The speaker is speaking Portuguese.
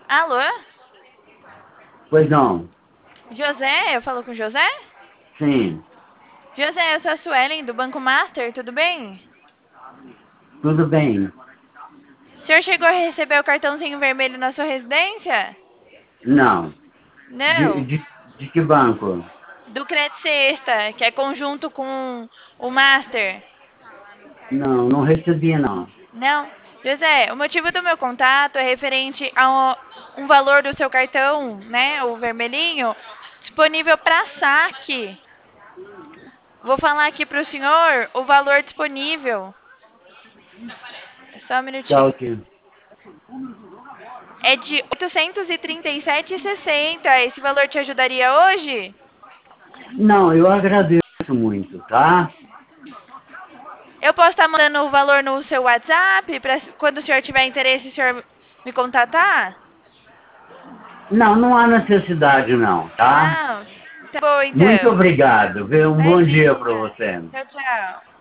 Alô? Pois não. José? Eu falo com José? Sim, José, eu sou a Suelen do Banco Master, tudo bem? tudo bem. O senhor chegou a receber o cartãozinho vermelho na sua residência? Não. De, Não. de, de que banco? Do Credit Sexta, que é conjunto com o Master. Não, não recebi não. Não. José, o motivo do meu contato é referente a um valor do seu cartão, né, o vermelhinho, disponível para saque. Vou falar aqui para o senhor o valor disponível. Só um Tá minutinho. ok. É de 837,60. Esse valor te ajudaria hoje? Não, eu agradeço muito, tá? Eu posso estar mandando o valor no seu WhatsApp para quando o senhor tiver interesse, o senhor me contatar? Não, não há necessidade não, tá? Não. Tá bom, Muito então. obrigado, viu? Um bom dia para Imagina. você. Tchau, tchau.